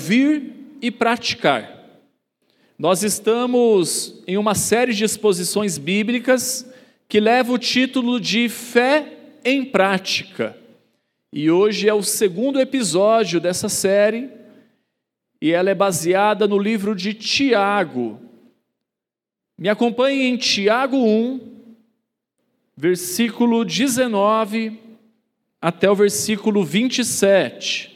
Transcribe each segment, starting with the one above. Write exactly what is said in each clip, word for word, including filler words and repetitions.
ouvir e praticar. Nós estamos em uma série de exposições bíblicas que leva o título de Fé em Prática. E hoje é o segundo episódio dessa série, e ela é baseada no livro de Tiago. Me acompanhe em Tiago um, versículo dezenove até o versículo vinte e sete.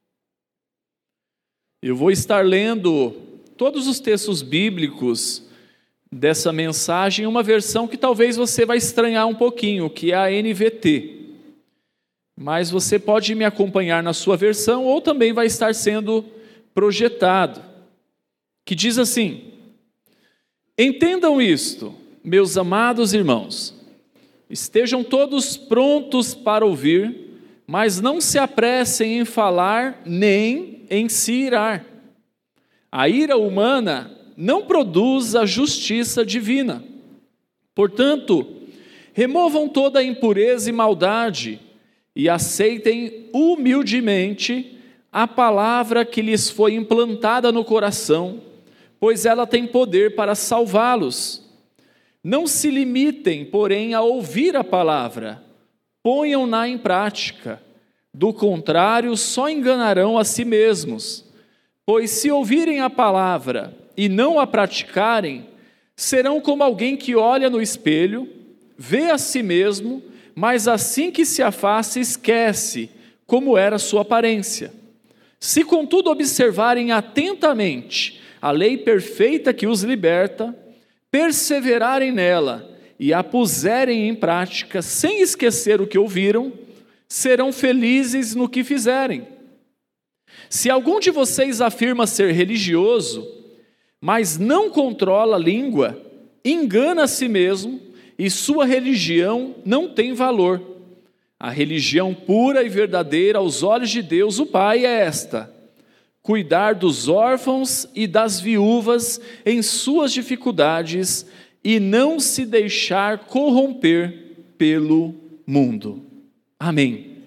Eu vou estar lendo todos os textos bíblicos dessa mensagem, uma versão que talvez você vai estranhar um pouquinho, que é a N V T. Mas você pode me acompanhar na sua versão, ou também vai estar sendo projetado, que diz assim: entendam isto, meus amados irmãos, estejam todos prontos para ouvir, mas não se apressem em falar, nem em se irar. A ira humana não produz a justiça divina. Portanto, removam toda a impureza e maldade e aceitem humildemente a palavra que lhes foi implantada no coração, pois ela tem poder para salvá-los. Não se limitem, porém, a ouvir a palavra, ponham-na em prática. Do contrário, só enganarão a si mesmos. Pois se ouvirem a palavra e não a praticarem, serão como alguém que olha no espelho, vê a si mesmo, mas assim que se afasta, esquece como era sua aparência. Se, contudo, observarem atentamente a lei perfeita que os liberta, perseverarem nela e a puserem em prática, sem esquecer o que ouviram, serão felizes no que fizerem. Se algum de vocês afirma ser religioso, mas não controla a língua, engana a si mesmo e sua religião não tem valor. A religião pura e verdadeira aos olhos de Deus, o Pai, é esta: cuidar dos órfãos e das viúvas em suas dificuldades e não se deixar corromper pelo mundo. Amém.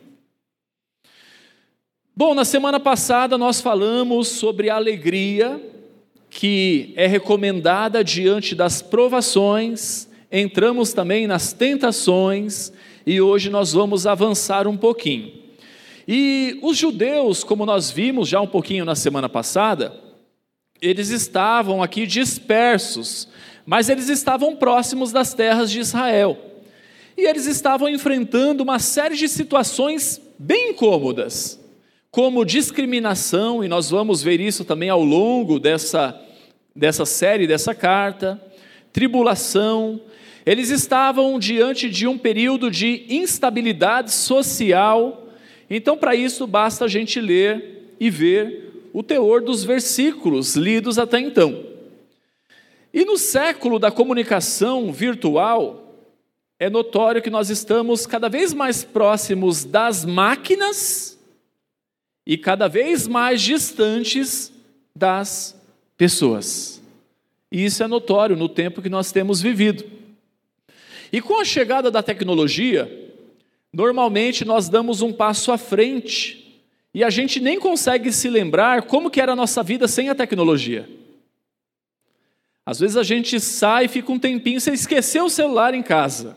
Bom, na semana passada nós falamos sobre a alegria que é recomendada diante das provações, entramos também nas tentações e hoje nós vamos avançar um pouquinho. E os judeus, como nós vimos já um pouquinho na semana passada, eles estavam aqui dispersos, mas eles estavam próximos das terras de Israel. E eles estavam enfrentando uma série de situações bem incômodas, como discriminação, e nós vamos ver isso também ao longo dessa, dessa série, dessa carta, tribulação. Eles estavam diante de um período de instabilidade social. Então, para isso, basta a gente ler e ver o teor dos versículos lidos até então. E no século da comunicação virtual, é notório que nós estamos cada vez mais próximos das máquinas e cada vez mais distantes das pessoas. E isso é notório no tempo que nós temos vivido. E com a chegada da tecnologia, normalmente nós damos um passo à frente e a gente nem consegue se lembrar como que era a nossa vida sem a tecnologia. Às vezes a gente sai e fica um tempinho, você esqueceu o celular em casa.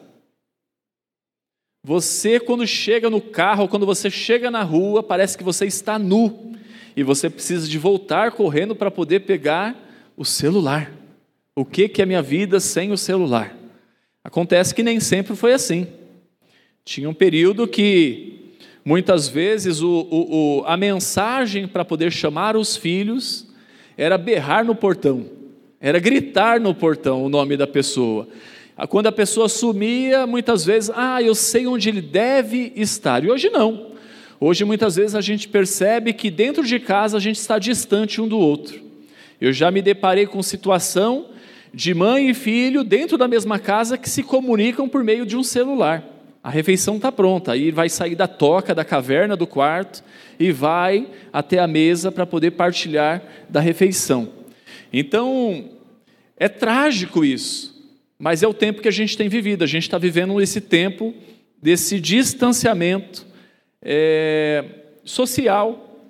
Você, quando chega no carro, quando você chega na rua, parece que você está nu e você precisa de voltar correndo para poder pegar o celular. O que que é minha vida sem o celular? Acontece que nem sempre foi assim. Tinha um período que, muitas vezes, o, o, o, a mensagem para poder chamar os filhos era berrar no portão, era gritar no portão o nome da pessoa. Quando a pessoa sumia, muitas vezes, ah, eu sei onde ele deve estar. E hoje não. Hoje, muitas vezes, a gente percebe que dentro de casa a gente está distante um do outro. Eu já me deparei com situação de mãe e filho dentro da mesma casa que se comunicam por meio de um celular. A refeição está pronta, aí vai sair da toca, da caverna do quarto e vai até a mesa para poder partilhar da refeição. Então, é trágico isso, mas é o tempo que a gente tem vivido. A gente está vivendo esse tempo desse distanciamento é, social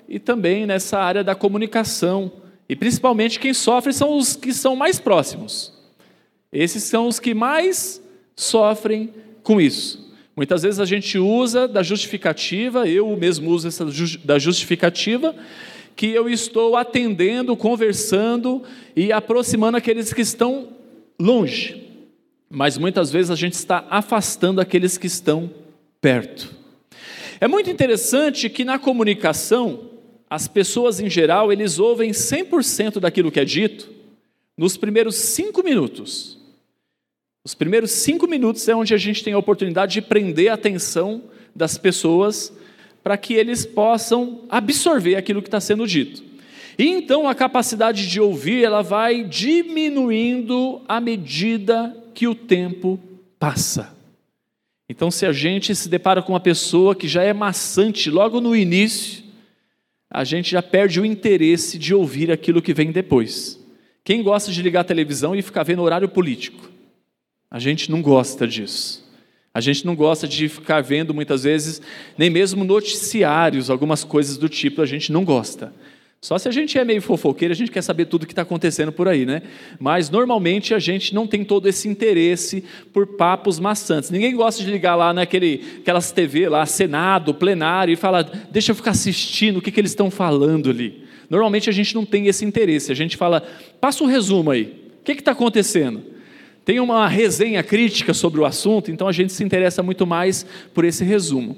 e também nessa área da comunicação. E principalmente quem sofre são os que são mais próximos. Esses são os que mais sofrem com isso. Muitas vezes a gente usa da justificativa, eu mesmo uso essa da justificativa, que eu estou atendendo, conversando e aproximando aqueles que estão longe. Mas muitas vezes a gente está afastando aqueles que estão perto. É muito interessante que na comunicação, as pessoas em geral, eles ouvem cem por cento daquilo que é dito nos primeiros cinco minutos. Os primeiros cinco minutos é onde a gente tem a oportunidade de prender a atenção das pessoas para que eles possam absorver aquilo que está sendo dito. E então a capacidade de ouvir, ela vai diminuindo à medida que o tempo passa. Então, se a gente se depara com uma pessoa que já é maçante logo no início, a gente já perde o interesse de ouvir aquilo que vem depois. Quem gosta de ligar a televisão e ficar vendo horário político? A gente não gosta disso. A gente não gosta de ficar vendo muitas vezes, nem mesmo noticiários, algumas coisas do tipo, a gente não gosta. Só se a gente é meio fofoqueiro, a gente quer saber tudo o que está acontecendo por aí, né? Mas normalmente a gente não tem todo esse interesse por papos maçantes. Ninguém gosta de ligar lá naquele, aquelas T V lá, Senado, plenário, e falar, deixa eu ficar assistindo o que, que eles estão falando ali. Normalmente a gente não tem esse interesse, a gente fala, passa um resumo aí, o que está acontecendo? Tem uma resenha crítica sobre o assunto, então a gente se interessa muito mais por esse resumo.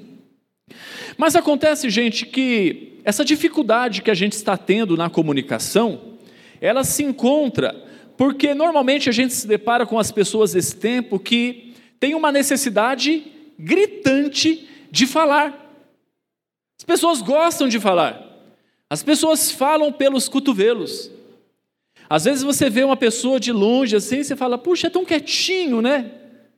Mas acontece, gente, que essa dificuldade que a gente está tendo na comunicação, ela se encontra porque normalmente a gente se depara com as pessoas desse tempo que tem uma necessidade gritante de falar. As pessoas gostam de falar. As pessoas falam pelos cotovelos. Às vezes você vê uma pessoa de longe assim, você fala, puxa, é tão quietinho, né?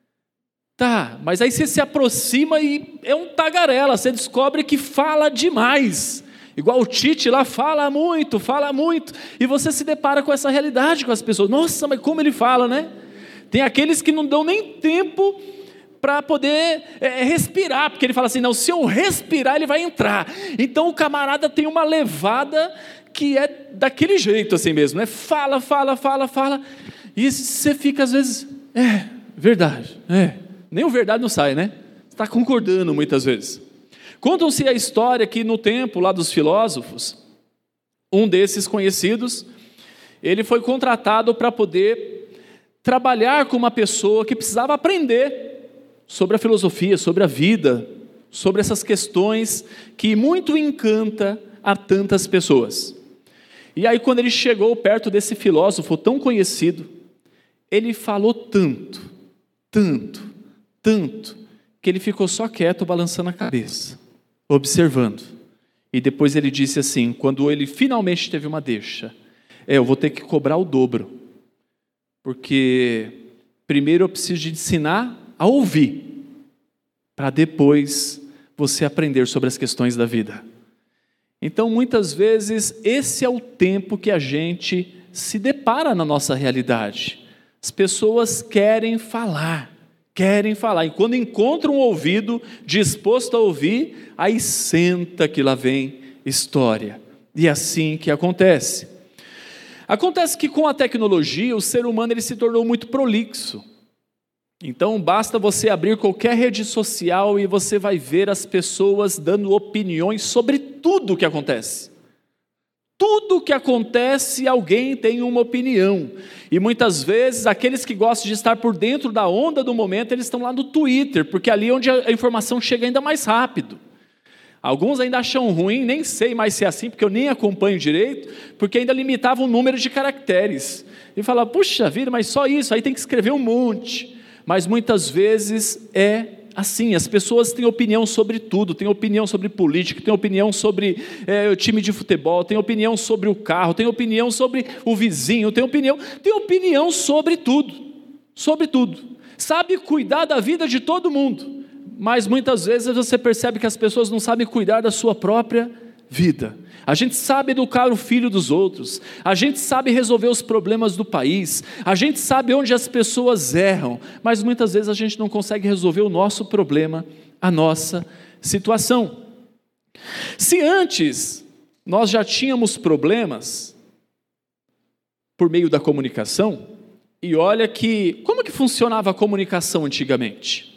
Tá, mas aí você se aproxima e é um tagarela, você descobre que fala demais. Igual o Tite lá, fala muito, fala muito. E você se depara com essa realidade com as pessoas. Nossa, mas como ele fala, né? Tem aqueles que não dão nem tempo para poder é, respirar, porque ele fala assim, não, se eu respirar ele vai entrar. Então o camarada tem uma levada que é daquele jeito assim mesmo, né? Fala, fala, fala, fala. E você fica às vezes, é, verdade, é. Nem o verdade não sai, né? Está concordando muitas vezes. Contam-se a história que no tempo lá dos filósofos, um desses conhecidos, ele foi contratado para poder trabalhar com uma pessoa que precisava aprender sobre a filosofia, sobre a vida, sobre essas questões que muito encanta a tantas pessoas. E aí quando ele chegou perto desse filósofo tão conhecido, ele falou tanto, tanto, tanto, que ele ficou só quieto, balançando a cabeça, observando. E depois ele disse assim, quando ele finalmente teve uma deixa, é, eu vou ter que cobrar o dobro, porque primeiro eu preciso de ensinar a ouvir, para depois você aprender sobre as questões da vida. Então muitas vezes esse é o tempo que a gente se depara na nossa realidade. As pessoas querem falar, querem falar, e quando encontram um ouvido disposto a ouvir, aí senta que lá vem história, e é assim que acontece. Acontece que com a tecnologia, o ser humano ele se tornou muito prolixo, então basta você abrir qualquer rede social e você vai ver as pessoas dando opiniões sobre tudo o que acontece. Tudo o que acontece, alguém tem uma opinião. E muitas vezes, aqueles que gostam de estar por dentro da onda do momento, eles estão lá no Twitter, porque ali é onde a informação chega ainda mais rápido. Alguns ainda acham ruim, nem sei mais se é assim, porque eu nem acompanho direito, porque ainda limitavam o número de caracteres. E fala, puxa vida, mas só isso, aí tem que escrever um monte. Mas muitas vezes é assim, as pessoas têm opinião sobre tudo, têm opinião sobre política, têm opinião sobre é, o time de futebol, têm opinião sobre o carro, têm opinião sobre o vizinho, têm opinião, têm opinião sobre tudo, sobre tudo. Sabe cuidar da vida de todo mundo, mas muitas vezes você percebe que as pessoas não sabem cuidar da sua própria vida. A gente sabe educar o filho dos outros, a gente sabe resolver os problemas do país, a gente sabe onde as pessoas erram, mas muitas vezes a gente não consegue resolver o nosso problema, a nossa situação. Se antes nós já tínhamos problemas por meio da comunicação, e olha que, como que funcionava a comunicação antigamente?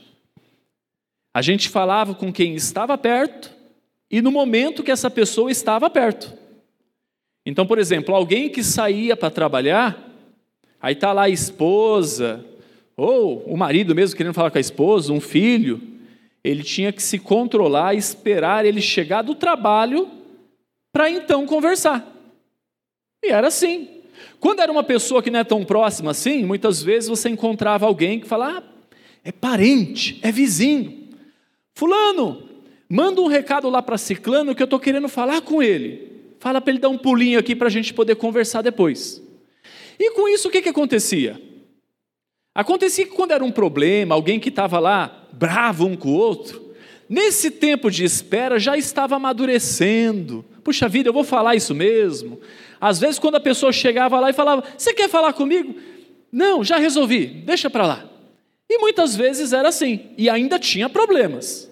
A gente falava com quem estava perto, e no momento que essa pessoa estava perto. Então, por exemplo, alguém que saía para trabalhar, aí está lá a esposa, ou o marido mesmo querendo falar com a esposa, um filho, ele tinha que se controlar, esperar ele chegar do trabalho, para então conversar. E era assim. Quando era uma pessoa que não é tão próxima assim, muitas vezes você encontrava alguém que falava, ah, é parente, é vizinho. Fulano, manda um recado lá para ciclano que eu estou querendo falar com ele. Fala para ele dar um pulinho aqui para a gente poder conversar depois. E com isso o que, que acontecia? Acontecia que quando era um problema, alguém que estava lá bravo um com o outro, nesse tempo de espera já estava amadurecendo. Puxa vida, eu vou falar isso mesmo. Às vezes quando a pessoa chegava lá e falava, você quer falar comigo? Não, já resolvi, deixa para lá. E muitas vezes era assim, e ainda tinha problemas.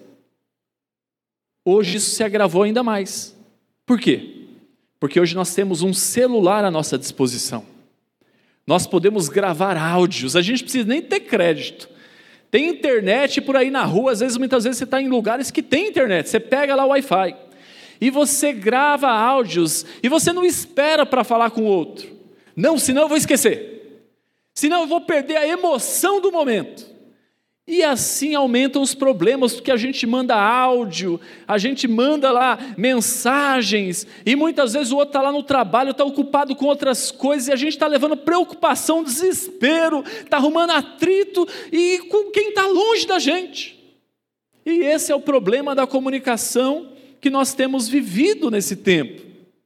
Hoje isso se agravou ainda mais. Por quê? Porque hoje nós temos um celular à nossa disposição. Nós podemos gravar áudios, a gente não precisa nem ter crédito. Tem internet por aí na rua, às vezes, muitas vezes você está em lugares que tem internet, você pega lá o Wi-Fi, e você grava áudios, e você não espera para falar com o outro. Não, senão eu vou esquecer. Senão eu vou perder a emoção do momento. E assim aumentam os problemas, porque a gente manda áudio, a gente manda lá mensagens, e muitas vezes o outro está lá no trabalho, está ocupado com outras coisas, e a gente está levando preocupação, desespero, está arrumando atrito, e com quem está longe da gente. E esse é o problema da comunicação que nós temos vivido nesse tempo.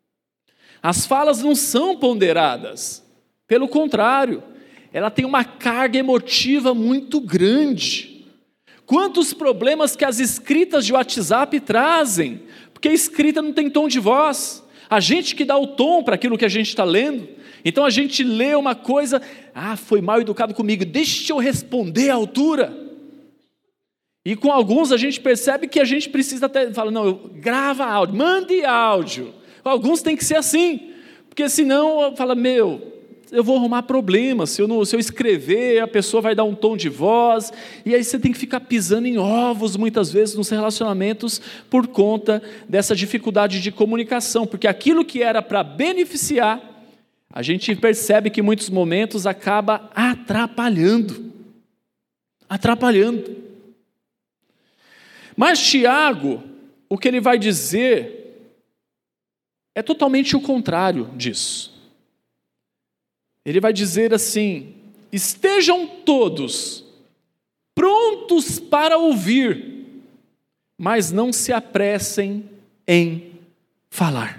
As falas não são ponderadas, pelo contrário, ela tem uma carga emotiva muito grande. Quantos problemas que as escritas de WhatsApp trazem, porque a escrita não tem tom de voz, a gente que dá o tom para aquilo que a gente está lendo, então a gente lê uma coisa, ah, foi mal educado comigo, deixa eu responder à altura. E com alguns a gente percebe que a gente precisa até, fala, não, grava áudio, mande áudio. Alguns tem que ser assim, porque senão, fala, meu, eu vou arrumar problemas, se eu, não, se eu escrever, a pessoa vai dar um tom de voz, e aí você tem que ficar pisando em ovos, muitas vezes, nos relacionamentos, por conta dessa dificuldade de comunicação, porque aquilo que era para beneficiar, a gente percebe que em muitos momentos acaba atrapalhando, atrapalhando. Mas Tiago, o que ele vai dizer, é totalmente o contrário disso. Ele vai dizer assim, estejam todos prontos para ouvir, mas não se apressem em falar.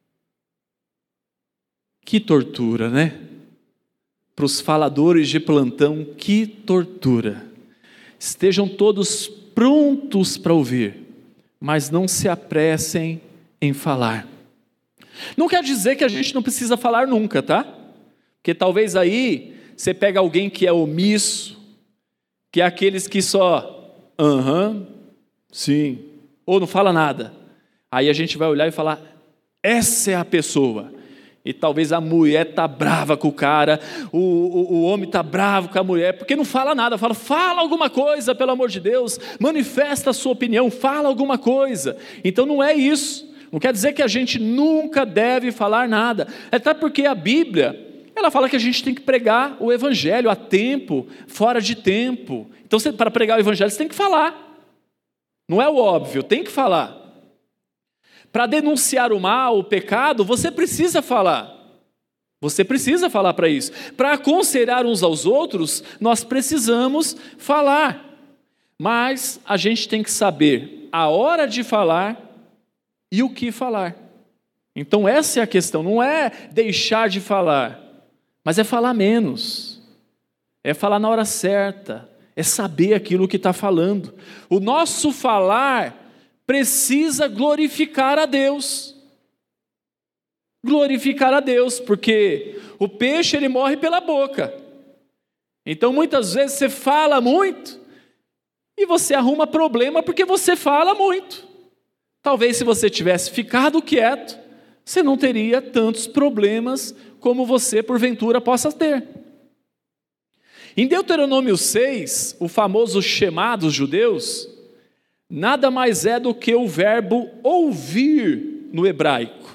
Que tortura, né? Para os faladores de plantão, que tortura. Estejam todos prontos para ouvir, mas não se apressem em falar. Não quer dizer que a gente não precisa falar nunca, tá? Porque talvez aí você pega alguém que é omisso, que é aqueles que só, aham, sim, ou não fala nada. Aí a gente vai olhar e falar, essa é a pessoa. E talvez a mulher está brava com o cara, o, o, o homem está bravo com a mulher, porque não fala nada, fala, fala alguma coisa, pelo amor de Deus, manifesta a sua opinião, fala alguma coisa. Então não é isso, não quer dizer que a gente nunca deve falar nada, até porque a Bíblia, ela fala que a gente tem que pregar o evangelho a tempo, fora de tempo. Então, você, para pregar o evangelho, você tem que falar. Não é o óbvio, tem que falar. Para denunciar o mal, o pecado, você precisa falar. Você precisa falar para isso. Para aconselhar uns aos outros, nós precisamos falar. Mas a gente tem que saber a hora de falar e o que falar. Então, essa é a questão. Não é deixar de falar, mas é falar menos, é falar na hora certa, é saber aquilo que está falando. O nosso falar precisa glorificar a Deus. Glorificar a Deus, porque o peixe ele morre pela boca. Então muitas vezes você fala muito e você arruma problema porque você fala muito. Talvez se você tivesse ficado quieto, você não teria tantos problemas como você, porventura, possa ter. Em Deuteronômio seis, o famoso Shema dos judeus, nada mais é do que o verbo ouvir no hebraico.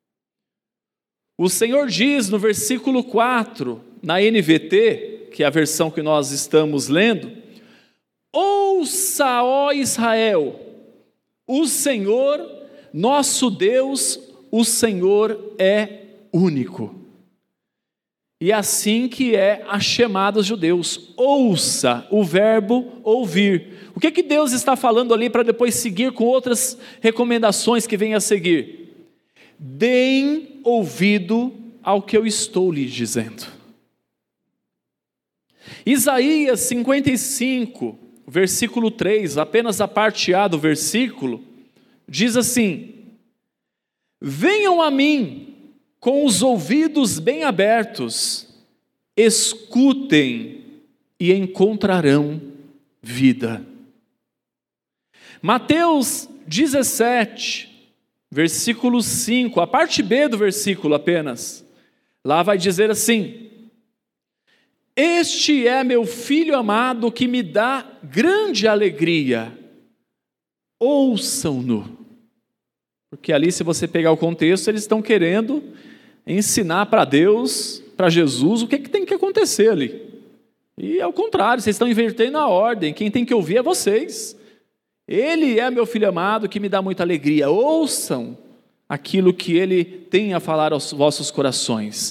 O Senhor diz no versículo quatro, na N V T, que é a versão que nós estamos lendo: ouça, ó Israel, o Senhor, nosso Deus, o Senhor é único. E assim que é a chamada dos judeus, ouça, o verbo ouvir. O que que Deus está falando ali para depois seguir com outras recomendações que vêm a seguir? Deem ouvido ao que eu estou lhe dizendo. Isaías cinquenta e cinco, versículo três, apenas a parte A do versículo, diz assim: venham a mim com os ouvidos bem abertos, escutem e encontrarão vida. Mateus dezessete, versículo cinco, a parte B do versículo apenas, lá vai dizer assim: este é meu filho amado que me dá grande alegria, ouçam-no. Porque ali, se você pegar o contexto, eles estão querendo ensinar para Deus, para Jesus, o que, é que tem que acontecer ali. E ao contrário, vocês estão invertendo a ordem, quem tem que ouvir é vocês. Ele é meu filho amado que me dá muita alegria, ouçam aquilo que ele tem a falar aos vossos corações.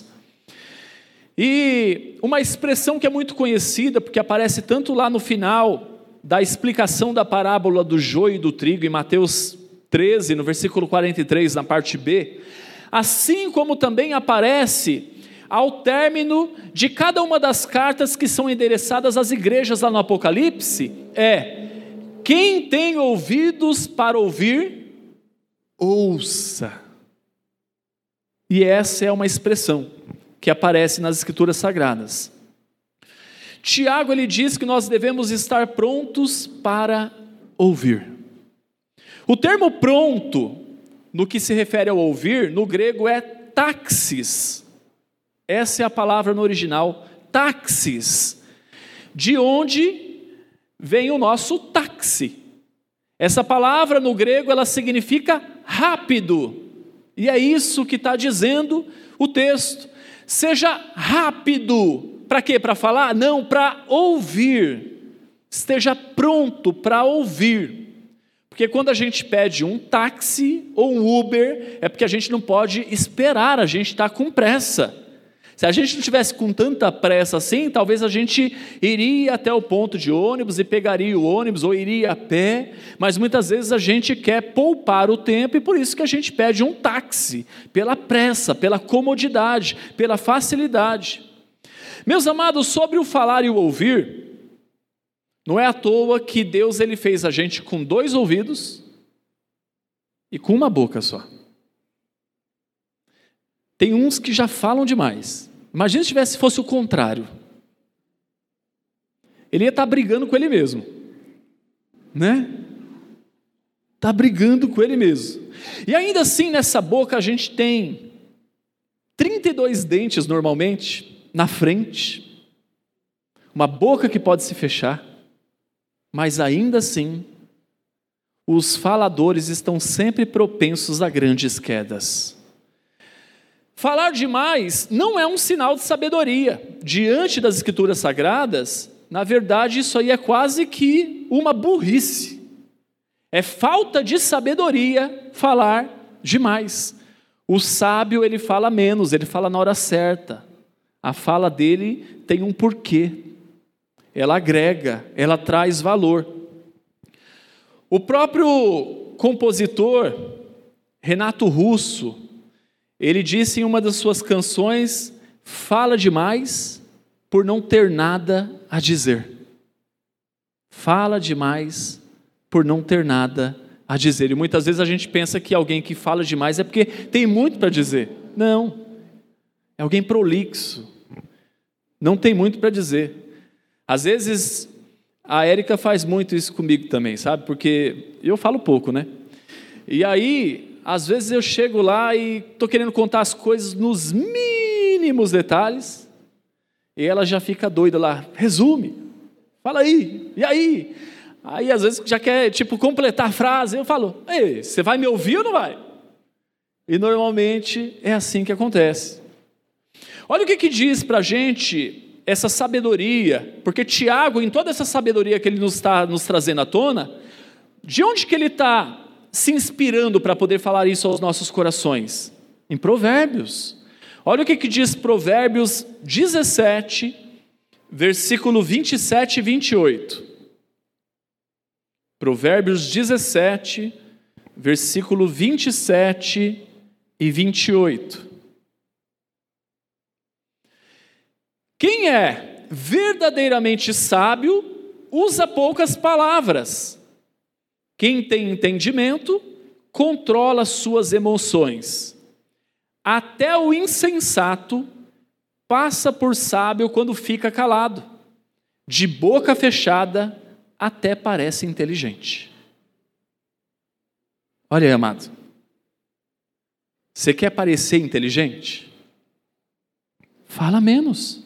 E uma expressão que é muito conhecida, porque aparece tanto lá no final da explicação da parábola do joio e do trigo, em Mateus treze, no versículo quarenta e três, na parte B, assim como também aparece ao término de cada uma das cartas que são endereçadas às igrejas lá no Apocalipse, é: quem tem ouvidos para ouvir, ouça. E essa é uma expressão que aparece nas Escrituras Sagradas. Tiago, ele diz que nós devemos estar prontos para ouvir. O termo pronto, no que se refere ao ouvir, no grego é taxis. Essa é a palavra no original, taxis, de onde vem o nosso táxi. Essa palavra no grego, ela significa rápido, e é isso que está dizendo o texto. Seja rápido, para quê? Para falar? Não, para ouvir. Esteja pronto para ouvir. Porque quando a gente pede um táxi ou um Uber, é porque a gente não pode esperar, a gente está com pressa. Se a gente não tivesse com tanta pressa assim, talvez a gente iria até o ponto de ônibus e pegaria o ônibus, ou iria a pé, mas muitas vezes a gente quer poupar o tempo, e por isso que a gente pede um táxi, pela pressa, pela comodidade, pela facilidade. Meus amados, sobre o falar e o ouvir, não é à toa que Deus ele fez a gente com dois ouvidos e com uma boca só. Tem uns que já falam demais. Imagina se tivesse fosse o contrário. Ele ia estar brigando com ele mesmo, né? Está brigando com ele mesmo. E ainda assim, nessa boca a gente tem trinta e dois dentes normalmente na frente, uma boca que pode se fechar, mas ainda assim, os faladores estão sempre propensos a grandes quedas. Falar demais não é um sinal de sabedoria. Diante das Escrituras Sagradas, na verdade, isso aí é quase que uma burrice. É falta de sabedoria falar demais. O sábio, ele fala menos, ele fala na hora certa. A fala dele tem um porquê. Ela agrega, ela traz valor. O próprio compositor, Renato Russo, ele disse em uma das suas canções: fala demais por não ter nada a dizer. Fala demais por não ter nada a dizer. E muitas vezes a gente pensa que alguém que fala demais é porque tem muito para dizer. Não, é alguém prolixo, não tem muito para dizer. Às vezes a Érica faz muito isso comigo também, sabe? Porque eu falo pouco, né? E aí às vezes eu chego lá e estou querendo contar as coisas nos mínimos detalhes, e ela já fica doida lá, resume, fala aí, e aí? Aí às vezes já quer tipo completar a frase, eu falo, ei, você vai me ouvir ou não vai? E normalmente é assim que acontece. Olha o que, que diz para a gente essa sabedoria, porque Tiago, em toda essa sabedoria que ele nos está nos trazendo à tona, de onde que ele está se inspirando para poder falar isso aos nossos corações? Em Provérbios. Olha o que, que diz Provérbios dezessete, versículo vinte e sete e vinte e oito. Provérbios dezessete, versículo vinte e sete e vinte e oito. Quem é verdadeiramente sábio usa poucas palavras. Quem tem entendimento controla suas emoções. Até o insensato passa por sábio quando fica calado. De boca fechada até parece inteligente. Olha aí, amado. Você quer parecer inteligente? Fala menos.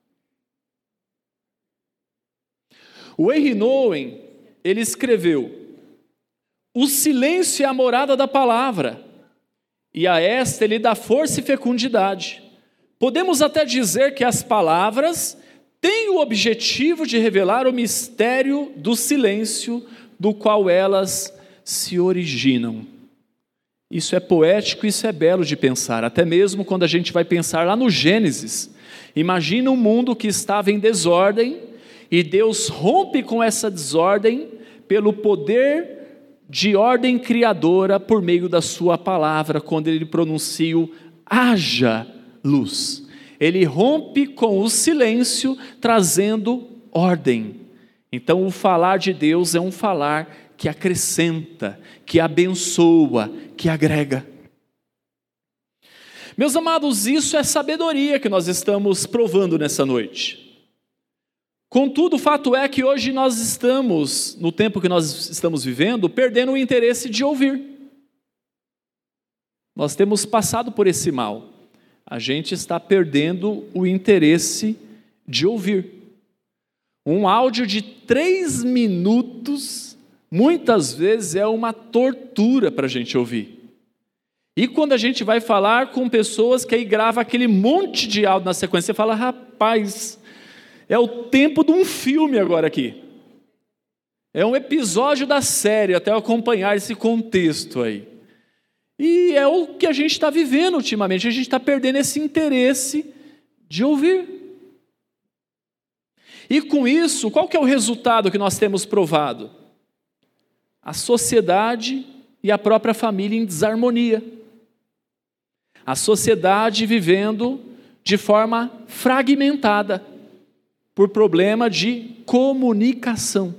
O Henry Nouwen, ele escreveu: o silêncio é a morada da palavra, e a esta ele dá força e fecundidade. Podemos até dizer que as palavras têm o objetivo de revelar o mistério do silêncio do qual elas se originam. Isso é poético, isso é belo de pensar, até mesmo quando a gente vai pensar lá no Gênesis. Imagina um mundo que estava em desordem, e Deus rompe com essa desordem pelo poder de ordem criadora por meio da sua palavra, quando ele pronuncia o haja luz. Ele rompe com o silêncio, trazendo ordem. Então o falar de Deus é um falar que acrescenta, que abençoa, que agrega. Meus amados, isso é sabedoria que nós estamos provando nessa noite. Contudo, o fato é que hoje nós estamos, no tempo que nós estamos vivendo, perdendo o interesse de ouvir. Nós temos passado por esse mal. A gente está perdendo o interesse de ouvir. Um áudio de três minutos, muitas vezes é uma tortura para a gente ouvir. E quando a gente vai falar com pessoas que aí grava aquele monte de áudio na sequência, você fala, rapaz, é o tempo de um filme agora aqui. É um episódio da série, até eu acompanhar esse contexto aí. E é o que a gente está vivendo ultimamente, a gente está perdendo esse interesse de ouvir. E com isso, qual que é o resultado que nós temos provado? A sociedade e a própria família em desarmonia. A sociedade vivendo de forma fragmentada, por problema de comunicação.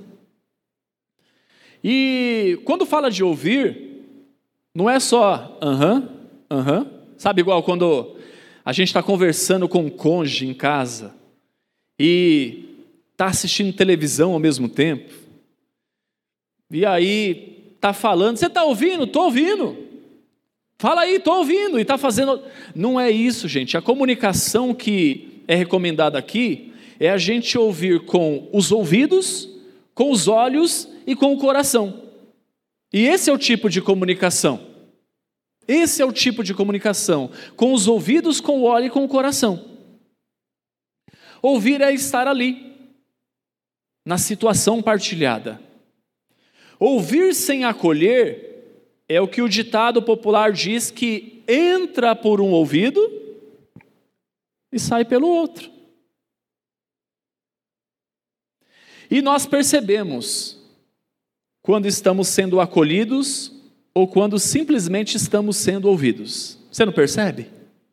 E quando fala de ouvir, não é só aham, aham, sabe, igual quando a gente está conversando com um cônjuge em casa e está assistindo televisão ao mesmo tempo, e aí está falando, você está ouvindo? Estou ouvindo. Fala aí, estou ouvindo, e está fazendo. Não é isso, gente. A comunicação que é recomendada aqui é a gente ouvir com os ouvidos, com os olhos e com o coração. E esse é o tipo de comunicação. Esse é o tipo de comunicação. Com os ouvidos, com o olho e com o coração. Ouvir é estar ali, na situação partilhada. Ouvir sem acolher é o que o ditado popular diz que entra por um ouvido e sai pelo outro. E nós percebemos quando estamos sendo acolhidos ou quando simplesmente estamos sendo ouvidos. Você não percebe?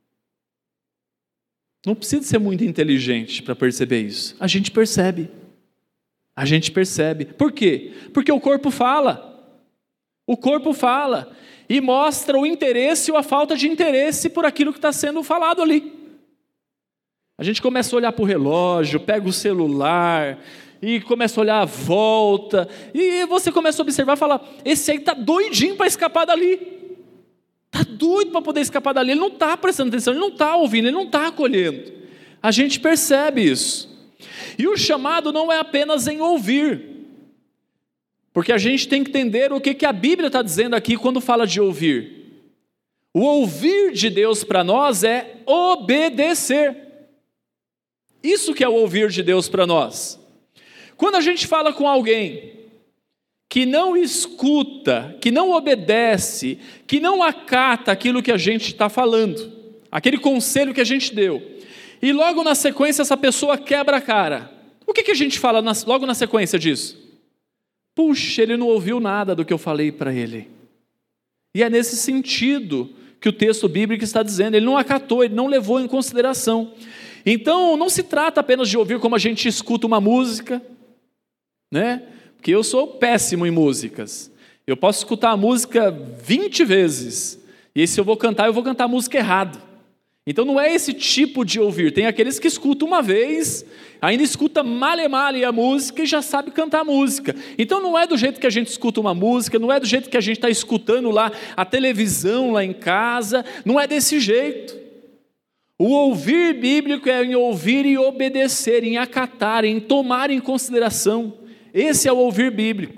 Não precisa ser muito inteligente para perceber isso. A gente percebe. A gente percebe. Por quê? Porque o corpo fala. O corpo fala e mostra o interesse ou a falta de interesse por aquilo que está sendo falado ali. A gente começa a olhar para o relógio, pega o celular e começa a olhar a volta, e você começa a observar e falar, esse aí está doidinho para escapar dali. doido para poder escapar dali, ele não está prestando atenção, ele não está ouvindo, ele não está acolhendo. A gente percebe isso. E o chamado não é apenas em ouvir, porque a gente tem que entender o que, que a Bíblia está dizendo aqui quando fala de ouvir. O ouvir de Deus para nós é obedecer. Isso que é o ouvir de Deus para nós. Quando a gente fala com alguém que não escuta, que não obedece, que não acata aquilo que a gente está falando, aquele conselho que a gente deu, e logo na sequência essa pessoa quebra a cara, o que, que a gente fala na, logo na sequência disso? Puxa, ele não ouviu nada do que eu falei para ele. E é nesse sentido que o texto bíblico está dizendo, ele não acatou, ele não levou em consideração. Então não se trata apenas de ouvir como a gente escuta uma música, né? Porque eu sou péssimo em músicas. Eu posso escutar a música vinte vezes, e se eu vou cantar, eu vou cantar a música errada. Então não é esse tipo de ouvir. Tem aqueles que escutam uma vez, ainda escuta male male a música e já sabe cantar a música. Então não é do jeito que a gente escuta uma música, não é do jeito que a gente está escutando lá a televisão lá em casa, não é desse jeito. O ouvir bíblico é em ouvir e obedecer, em acatar, em tomar em consideração. Esse é o ouvir bíblico.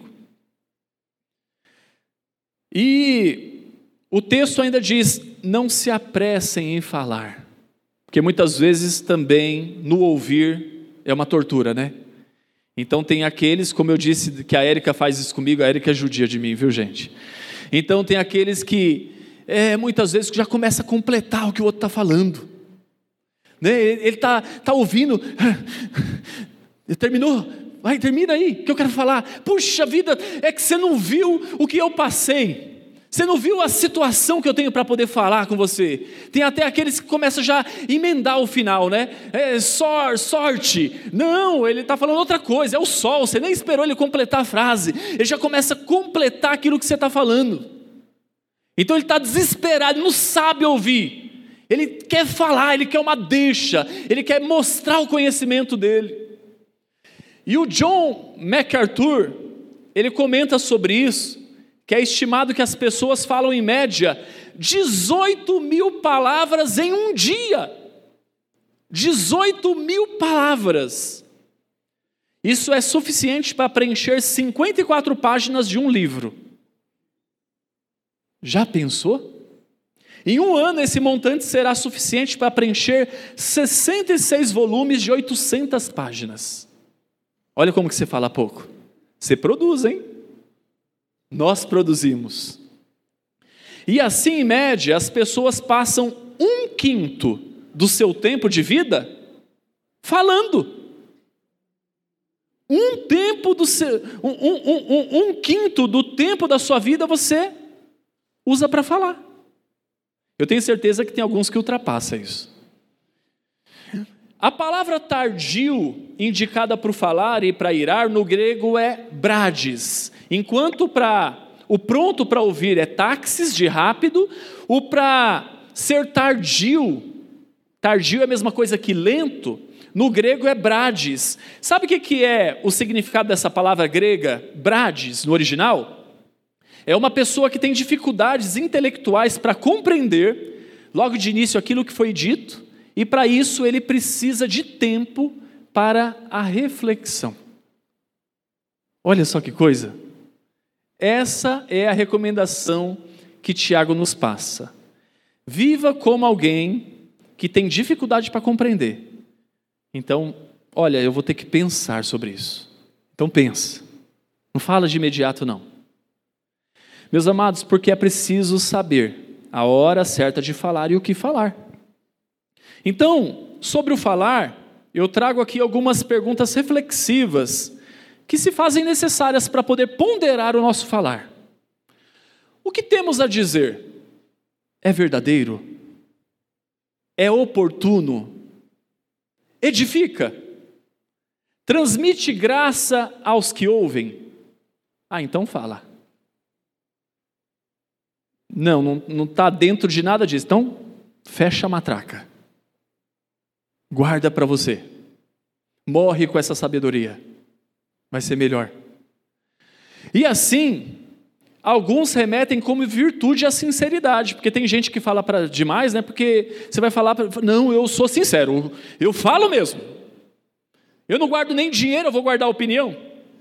E o texto ainda diz, não se apressem em falar. Porque muitas vezes também no ouvir é uma tortura, né? Então tem aqueles, como eu disse, que a Érica faz isso comigo, a Érica é judia de mim, viu gente? Então tem aqueles que, é, muitas vezes, já começa a completar o que o outro está falando. Né? Ele está tá ouvindo, terminou? Vai, termina aí, que eu quero falar. Puxa vida, é que você não viu o que eu passei. Você não viu a situação que eu tenho para poder falar com você. Tem até aqueles que começam já a emendar o final, né? É, sor, sorte. Não, ele está falando outra coisa, é o sol. Você nem esperou ele completar a frase. Ele já começa a completar aquilo que você está falando. Então ele está desesperado, ele não sabe ouvir. Ele quer falar, ele quer uma deixa. Ele quer mostrar o conhecimento dele. E o John MacArthur, ele comenta sobre isso, que é estimado que as pessoas falam em média dezoito mil palavras em um dia. dezoito mil palavras. Isso é suficiente para preencher cinquenta e quatro páginas de um livro. Já pensou? Em um ano esse montante será suficiente para preencher sessenta e seis volumes de oitocentas páginas. Olha como que você fala pouco. Você produz, hein? Nós produzimos. E assim, em média, as pessoas passam um quinto do seu tempo de vida falando. Um tempo do seu, um, um, um, um quinto do tempo da sua vida você usa para falar. Eu tenho certeza que tem alguns que ultrapassam isso. A palavra tardio, indicada para o falar e para irar, no grego é brades, enquanto para o pronto para ouvir é táxis, de rápido, o para ser tardio, tardio é a mesma coisa que lento, no grego é brades. Sabe o que é o significado dessa palavra grega, brades, no original? É uma pessoa que tem dificuldades intelectuais para compreender, logo de início, aquilo que foi dito, e para isso ele precisa de tempo para a reflexão. Olha só que coisa. Essa é a recomendação que Tiago nos passa. Viva como alguém que tem dificuldade para compreender. Então, olha, eu vou ter que pensar sobre isso. Então pensa. Não fala de imediato não. Meus amados, porque é preciso saber a hora certa de falar e o que falar. Então, sobre o falar, eu trago aqui algumas perguntas reflexivas que se fazem necessárias para poder ponderar o nosso falar. O que temos a dizer? É verdadeiro? É oportuno? Edifica? Transmite graça aos que ouvem? Ah, então fala. Não, não está dentro de nada disso. Então, fecha a matraca. Guarda para você. Morre com essa sabedoria. Vai ser melhor. E assim, alguns remetem como virtude a sinceridade, porque tem gente que fala para demais, né? Porque você vai falar, pra, não, eu sou sincero, eu falo mesmo. Eu não guardo nem dinheiro, eu vou guardar opinião?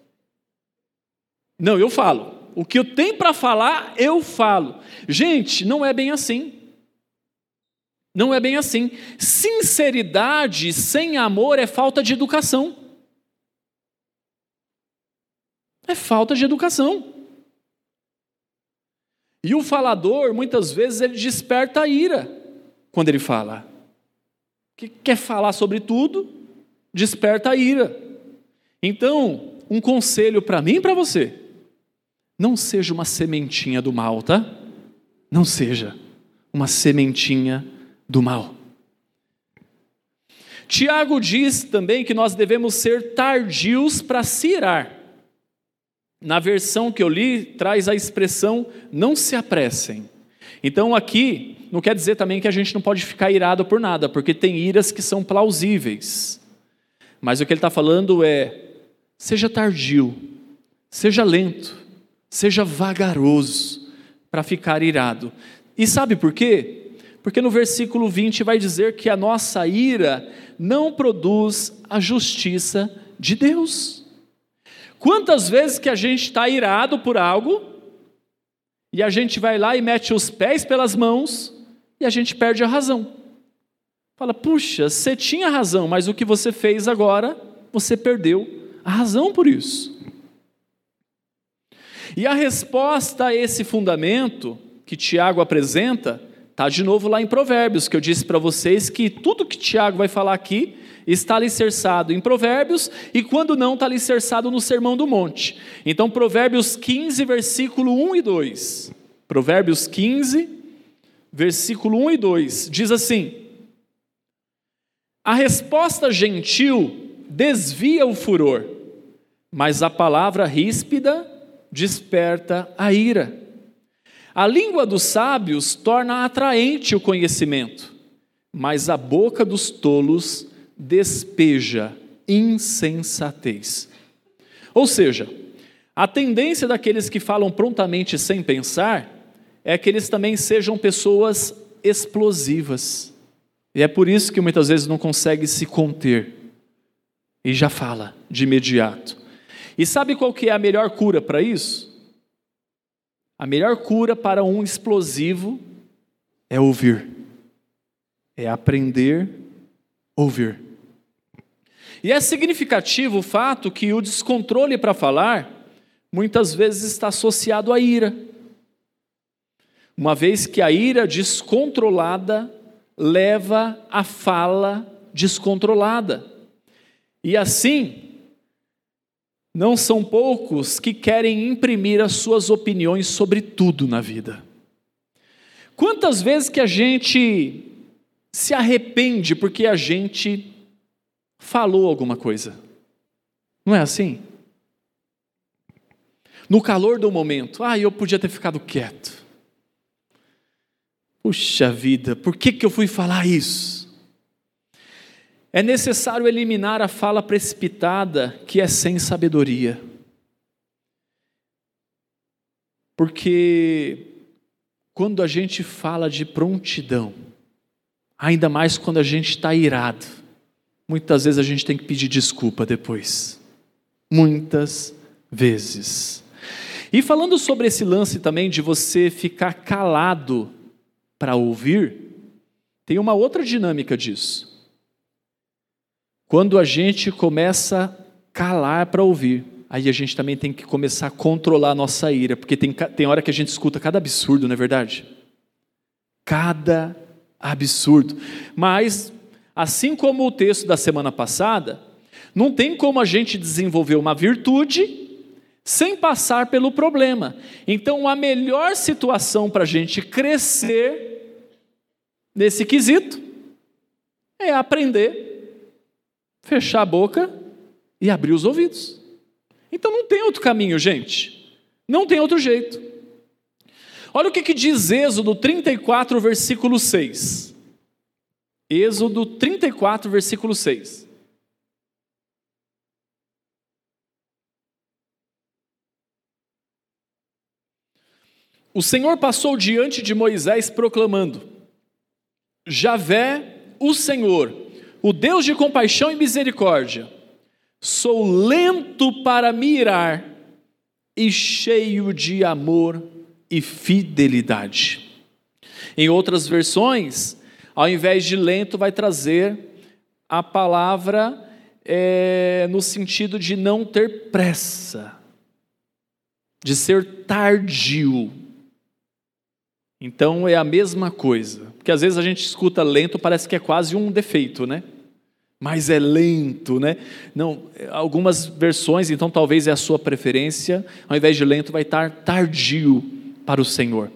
Não, eu falo. O que eu tenho para falar, eu falo. Gente, não é bem assim. Não é bem assim. Sinceridade sem amor é falta de educação. É falta de educação. E o falador, muitas vezes, ele desperta a ira quando ele fala. Que quer falar sobre tudo, desperta a ira. Então, um conselho para mim e para você: não seja uma sementinha do mal, tá? Não seja uma sementinha do mal. Tiago diz também que nós devemos ser tardios para se irar. Na versão que eu li, traz a expressão, não se apressem. Então aqui, não quer dizer também que a gente não pode ficar irado por nada, porque tem iras que são plausíveis. Mas o que ele está falando é, seja tardio, seja lento, seja vagaroso para ficar irado. E sabe por quê? Porque no versículo vinte vai dizer que a nossa ira não produz a justiça de Deus. Quantas vezes que a gente está irado por algo, e a gente vai lá e mete os pés pelas mãos, e a gente perde a razão. Fala, puxa, você tinha razão, mas o que você fez agora, você perdeu a razão por isso. E a resposta a esse fundamento que Tiago apresenta, está de novo lá em Provérbios, que eu disse para vocês que tudo que Tiago vai falar aqui está alicerçado em Provérbios, e quando não, está alicerçado no Sermão do Monte. Então, Provérbios quinze, versículo um e dois. Provérbios quinze, versículo um e dois, diz assim: a resposta gentil desvia o furor, mas a palavra ríspida desperta a ira. A língua dos sábios torna atraente o conhecimento, mas a boca dos tolos despeja insensatez. Ou seja, a tendência daqueles que falam prontamente sem pensar é que eles também sejam pessoas explosivas. E é por isso que muitas vezes não consegue se conter e já fala de imediato. E sabe qual que é a melhor cura para isso? A melhor cura para um explosivo é ouvir. É aprender a ouvir. E é significativo o fato que o descontrole para falar muitas vezes está associado à ira. Uma vez que a ira descontrolada leva à fala descontrolada. E assim, não são poucos que querem imprimir as suas opiniões sobre tudo na vida. Quantas vezes que a gente se arrepende porque a gente falou alguma coisa? Não é assim? No calor do momento, ah, eu podia ter ficado quieto. Puxa vida, por que que eu fui falar isso? É necessário eliminar a fala precipitada que é sem sabedoria. Porque quando a gente fala de prontidão, ainda mais quando a gente está irado, muitas vezes a gente tem que pedir desculpa depois. Muitas vezes. E falando sobre esse lance também de você ficar calado para ouvir, tem uma outra dinâmica disso. Quando a gente começa a calar para ouvir, aí a gente também tem que começar a controlar a nossa ira, porque tem, tem hora que a gente escuta cada absurdo, não é verdade? Cada absurdo. Mas, assim como o texto da semana passada, não tem como a gente desenvolver uma virtude sem passar pelo problema. Então, a melhor situação para a gente crescer nesse quesito é aprender, fechar a boca e abrir os ouvidos. Então não tem outro caminho, gente. Não tem outro jeito. Olha o que, que diz Êxodo trinta e quatro, versículo seis. Êxodo trinta e quatro, versículo seis. O Senhor passou diante de Moisés proclamando: Javé, o Senhor, o Deus de compaixão e misericórdia, sou lento para me irar e cheio de amor e fidelidade. Em outras versões, ao invés de lento, vai trazer a palavra é, no sentido de não ter pressa, de ser tardio. Então é a mesma coisa, porque às vezes a gente escuta lento, parece que é quase um defeito, né? Mas é lento, né? Não, algumas versões, então talvez é a sua preferência, ao invés de lento vai estar tardio para o Senhor.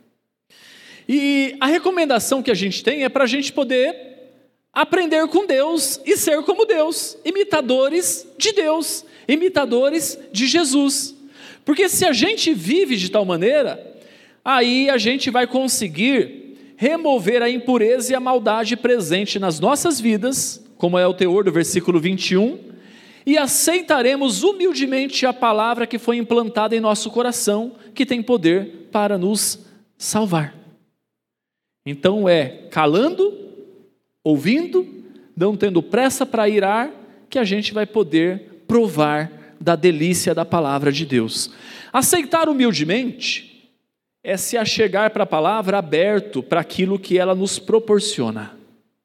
E a recomendação que a gente tem é para a gente poder aprender com Deus e ser como Deus, imitadores de Deus, imitadores de Jesus. Porque se a gente vive de tal maneira, aí a gente vai conseguir remover a impureza e a maldade presente nas nossas vidas, como é o teor do versículo vinte e um, e aceitaremos humildemente a palavra que foi implantada em nosso coração, que tem poder para nos salvar. Então é calando, ouvindo, não tendo pressa para irar, que a gente vai poder provar da delícia da palavra de Deus. Aceitar humildemente é se achegar para a palavra aberto para aquilo que ela nos proporciona.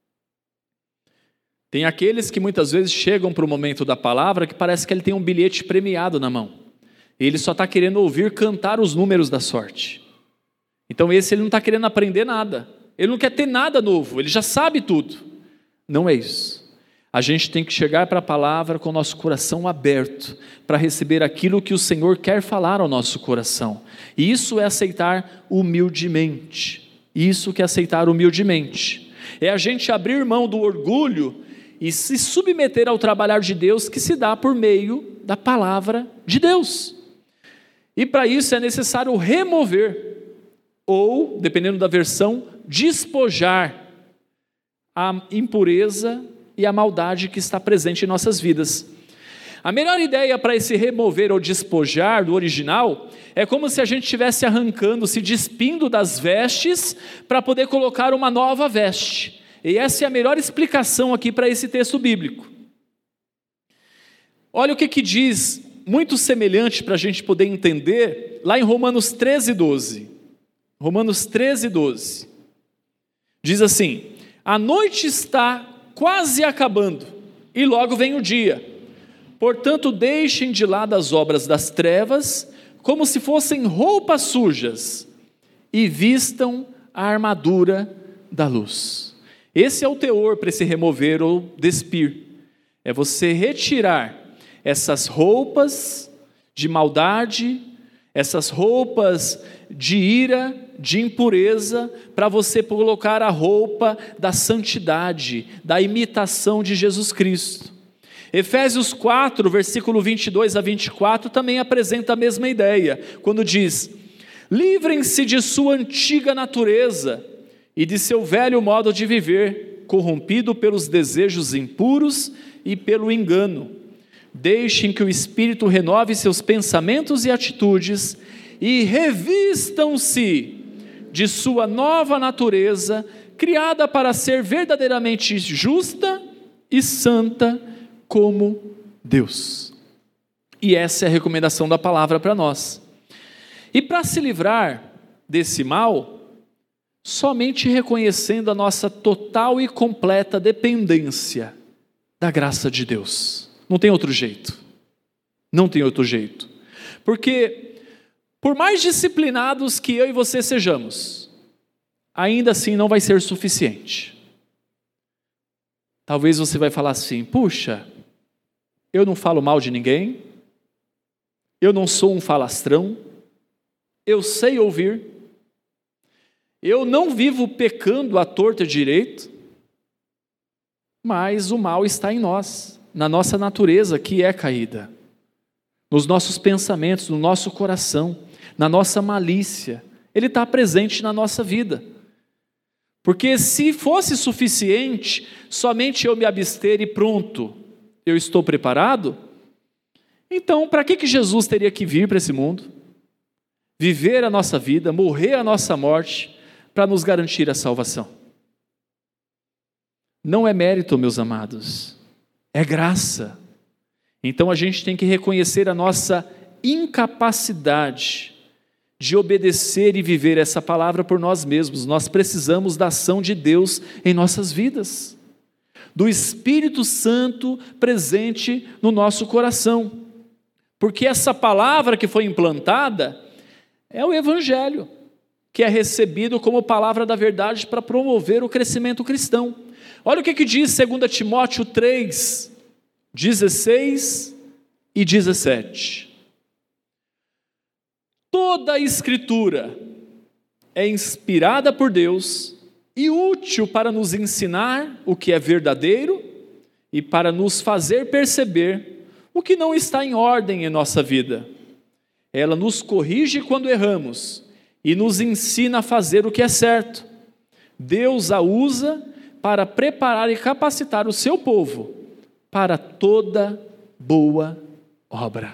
Tem aqueles que muitas vezes chegam para o momento da palavra que parece que ele tem um bilhete premiado na mão. Ele só está querendo ouvir cantar os números da sorte. Então esse ele não está querendo aprender nada. Ele não quer ter nada novo, ele já sabe tudo. Não é isso. A gente tem que chegar para a palavra com o nosso coração aberto, para receber aquilo que o Senhor quer falar ao nosso coração. E isso é aceitar humildemente. Isso que é aceitar humildemente. É a gente abrir mão do orgulho e se submeter ao trabalhar de Deus que se dá por meio da palavra de Deus. E para isso é necessário remover, ou, dependendo da versão, despojar a impureza e a maldade que está presente em nossas vidas. A melhor ideia para esse remover ou despojar do original é como se a gente estivesse arrancando, se despindo das vestes para poder colocar uma nova veste. E essa é a melhor explicação aqui para esse texto bíblico. Olha o que, que diz, muito semelhante para a gente poder entender, lá em Romanos treze, doze. Romanos treze, doze. Diz assim: a noite está quase acabando, e logo vem o dia. Portanto, deixem de lado as obras das trevas, como se fossem roupas sujas, e vistam a armadura da luz. Esse é o teor para se remover ou despir. É você retirar essas roupas de maldade, essas roupas de ira, de impureza, para você colocar a roupa da santidade, da imitação de Jesus Cristo. Efésios quatro, versículo vinte e dois a vinte e quatro, também apresenta a mesma ideia, quando diz: livrem-se de sua antiga natureza e de seu velho modo de viver, corrompido pelos desejos impuros e pelo engano. Deixem que o Espírito renove seus pensamentos e atitudes, e revistam-se de sua nova natureza, criada para ser verdadeiramente justa e santa como Deus. E essa é a recomendação da palavra para nós. E para se livrar desse mal, somente reconhecendo a nossa total e completa dependência da graça de Deus. Não tem outro jeito. Não tem outro jeito. Porque, por mais disciplinados que eu e você sejamos, ainda assim não vai ser suficiente. Talvez você vai falar assim: puxa, eu não falo mal de ninguém, eu não sou um falastrão, eu sei ouvir, eu não vivo pecando à torta e à direita, mas o mal está em nós, na nossa natureza que é caída, nos nossos pensamentos, no nosso coração, na nossa malícia. Ele está presente na nossa vida. Porque se fosse suficiente somente eu me abster e pronto, eu estou preparado, então para que, que Jesus teria que vir para esse mundo? viver a nossa vida, morrer a nossa morte, para nos garantir a salvação. Não é mérito, meus amados, é graça. Então a gente tem que reconhecer a nossa incapacidade de obedecer e viver essa palavra por nós mesmos. Nós precisamos da ação de Deus em nossas vidas, do Espírito Santo presente no nosso coração, porque essa palavra que foi implantada é o Evangelho, que é recebido como palavra da verdade para promover o crescimento cristão. Olha o que, que diz dois Timóteo três, dezesseis e dezessete. Toda a Escritura é inspirada por Deus e útil para nos ensinar o que é verdadeiro e para nos fazer perceber o que não está em ordem em nossa vida. Ela nos corrige quando erramos e nos ensina a fazer o que é certo. Deus a usa para preparar e capacitar o seu povo para toda boa obra.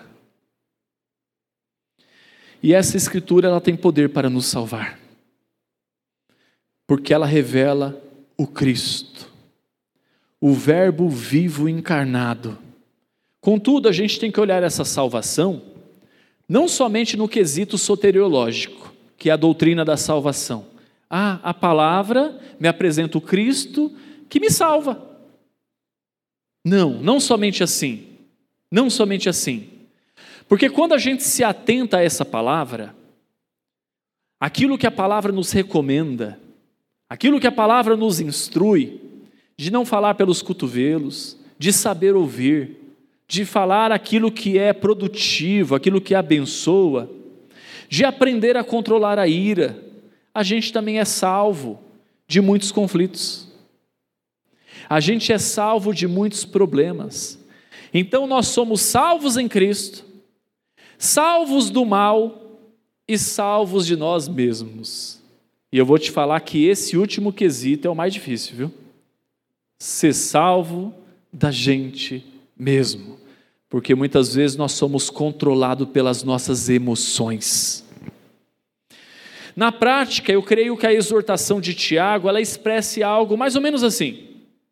E essa Escritura, ela tem poder para nos salvar, porque ela revela o Cristo, o Verbo vivo encarnado. Contudo, a gente tem que olhar essa salvação não somente no quesito soteriológico, que é a doutrina da salvação. Ah, a palavra me apresenta o Cristo que me salva. Não, não somente assim. Não somente assim. Porque quando a gente se atenta a essa palavra, aquilo que a palavra nos recomenda, aquilo que a palavra nos instrui, de não falar pelos cotovelos, de saber ouvir, de falar aquilo que é produtivo, aquilo que abençoa, de aprender a controlar a ira, a gente também é salvo de muitos conflitos. A gente é salvo de muitos problemas. Então nós somos salvos em Cristo, salvos do mal e salvos de nós mesmos. E eu vou te falar que esse último quesito é o mais difícil, viu? Ser salvo da gente mesmo. Porque muitas vezes nós somos controlados pelas nossas emoções. Na prática, eu creio que a exortação de Tiago, ela expressa algo mais ou menos assim: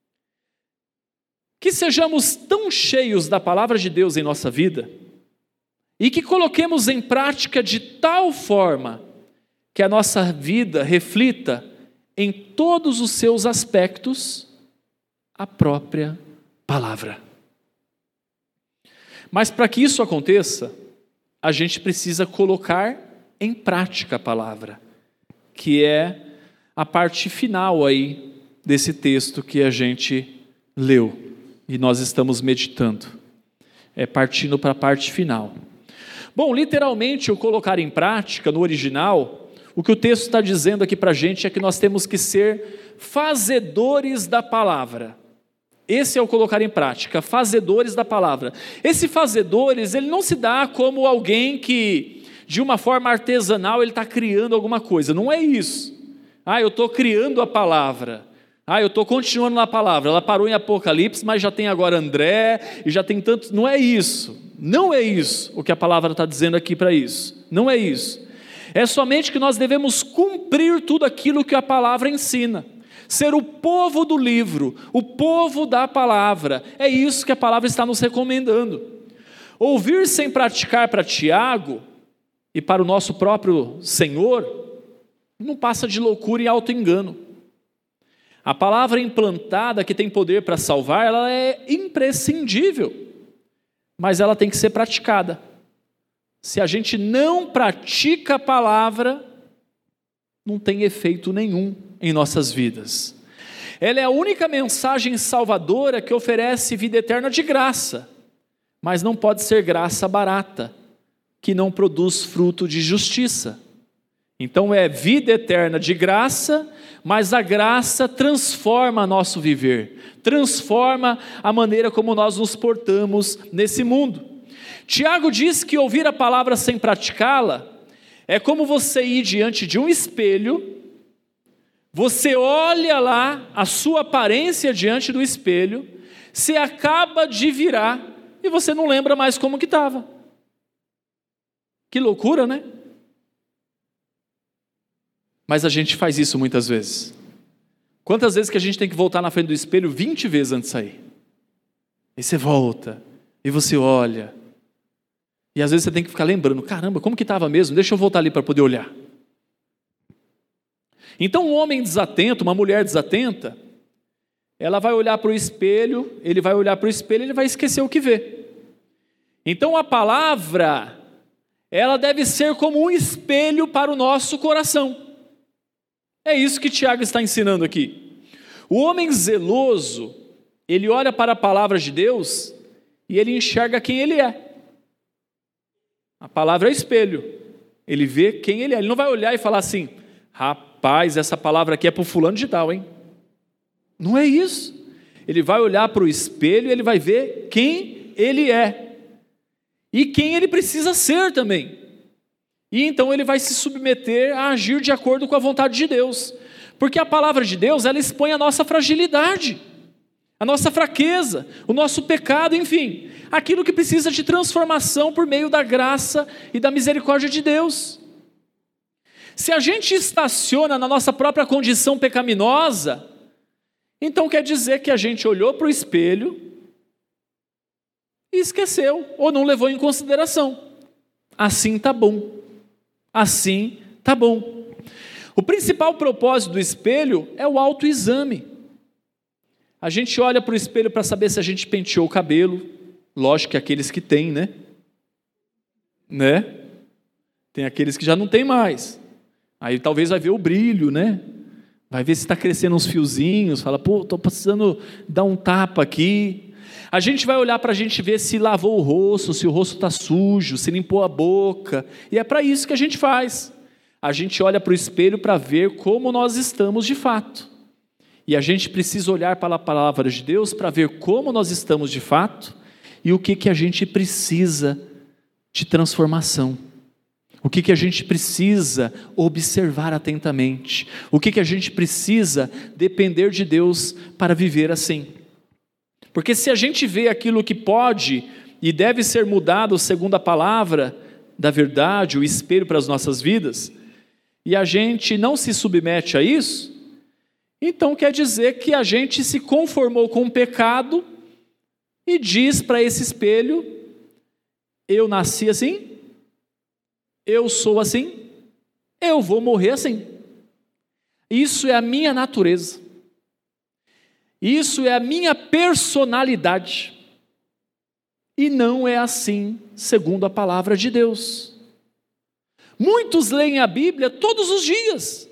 que sejamos tão cheios da palavra de Deus em nossa vida, e que coloquemos em prática de tal forma, que a nossa vida reflita em todos os seus aspectos, a própria palavra. Mas para que isso aconteça, a gente precisa colocar em prática a palavra, que é a parte final aí desse texto que a gente leu e nós estamos meditando. É partindo para a parte final. Bom, literalmente o colocar em prática no original, o que o texto está dizendo aqui para a gente é que nós temos que ser fazedores da palavra. Esse é o colocar em prática, fazedores da palavra. Esse fazedores, ele não se dá como alguém que, de uma forma artesanal, ele está criando alguma coisa. Não é isso. Ah, eu estou criando a palavra. Ah, eu estou continuando na palavra. Ela parou em Apocalipse, mas já tem agora André, e já tem tantos... Não é isso. Não é isso o que a palavra está dizendo aqui para isso. Não é isso. É somente que nós devemos cumprir tudo aquilo que a palavra ensina. Ser o povo do livro, o povo da palavra. É isso que a palavra está nos recomendando. Ouvir sem praticar para Tiago e para o nosso próprio Senhor, não passa de loucura e auto-engano. A palavra implantada que tem poder para salvar, ela é imprescindível, mas ela tem que ser praticada. Se a gente não pratica a palavra, não tem efeito nenhum em nossas vidas. Ela é a única mensagem salvadora que oferece vida eterna de graça, mas não pode ser graça barata, que não produz fruto de justiça. Então é vida eterna de graça, mas a graça transforma nosso viver, transforma a maneira como nós nos portamos nesse mundo. Tiago diz que ouvir a palavra sem praticá-la é como você ir diante de um espelho, você olha lá a sua aparência diante do espelho, você acaba de virar e você não lembra mais como que estava. Que loucura, né? Mas a gente faz isso muitas vezes. Quantas vezes que a gente tem que voltar na frente do espelho vinte vezes antes de sair? Aí você volta, e você olha, e às vezes você tem que ficar lembrando, caramba, como que estava mesmo? Deixa eu voltar ali para poder olhar. Então um homem desatento, uma mulher desatenta, ela vai olhar para o espelho, ele vai olhar para o espelho e ele vai esquecer o que vê. Então a palavra, ela deve ser como um espelho para o nosso coração. É isso que Tiago está ensinando aqui. O homem zeloso, ele olha para a palavra de Deus e ele enxerga quem ele é. A palavra é espelho. Ele vê quem ele é. Ele não vai olhar e falar assim, rapaz, essa palavra aqui é para o fulano de tal, hein? Não é isso. Ele vai olhar para o espelho e ele vai ver quem ele é. E quem ele precisa ser também. E então ele vai se submeter a agir de acordo com a vontade de Deus. Porque a palavra de Deus, ela expõe a nossa fragilidade, a nossa fraqueza, o nosso pecado, enfim, aquilo que precisa de transformação por meio da graça e da misericórdia de Deus. Se a gente estaciona na nossa própria condição pecaminosa, então quer dizer que a gente olhou para o espelho e esqueceu, ou não levou em consideração. Assim tá bom. Assim tá bom. O principal propósito do espelho é o autoexame. A gente olha para o espelho para saber se a gente penteou o cabelo. Lógico que aqueles que têm, né? Né? Tem aqueles que já não tem mais. Aí talvez vai ver o brilho, né? Vai ver se está crescendo uns fiozinhos. Fala, pô, estou precisando dar um tapa aqui. A gente vai olhar para a gente ver se lavou o rosto, se o rosto está sujo, se limpou a boca. E é para isso que a gente faz. A gente olha para o espelho para ver como nós estamos de fato. E a gente precisa olhar para a palavra de Deus para ver como nós estamos de fato e o que, que a gente precisa de transformação. O que, que a gente precisa observar atentamente. O que, que a gente precisa depender de Deus para viver assim. Porque se a gente vê aquilo que pode e deve ser mudado segundo a palavra da verdade, o espelho para as nossas vidas, e a gente não se submete a isso, então quer dizer que a gente se conformou com o pecado e diz para esse espelho, eu nasci assim, eu sou assim, eu vou morrer assim. Isso é a minha natureza. Isso é a minha personalidade. E não é assim, segundo a palavra de Deus. Muitos leem a Bíblia todos os dias.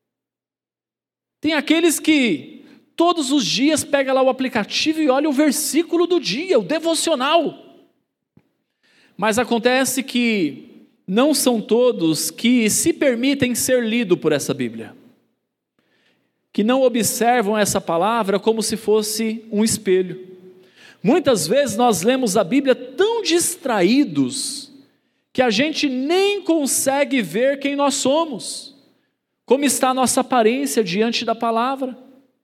Tem aqueles que todos os dias pegam lá o aplicativo e olham o versículo do dia, o devocional. Mas acontece que não são todos que se permitem ser lidos por essa Bíblia. Que não observam essa palavra como se fosse um espelho. Muitas vezes nós lemos a Bíblia tão distraídos que a gente nem consegue ver quem nós somos, como está a nossa aparência diante da palavra.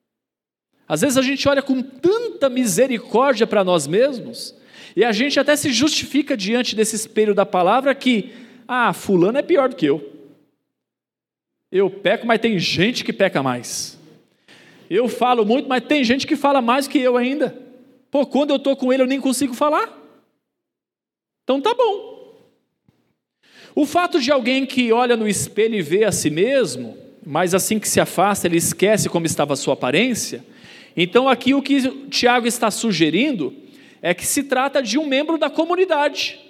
Às vezes a gente olha com tanta misericórdia para nós mesmos, e a gente até se justifica diante desse espelho da palavra que, ah, fulano é pior do que eu. Eu peco, mas tem gente que peca mais. Eu falo muito, mas tem gente que fala mais que eu ainda. Pô, quando eu estou com ele eu nem consigo falar. Então tá bom. O fato de alguém que olha no espelho e vê a si mesmo, mas assim que se afasta ele esquece como estava a sua aparência, então aqui o que Tiago está sugerindo é que se trata de um membro da comunidade.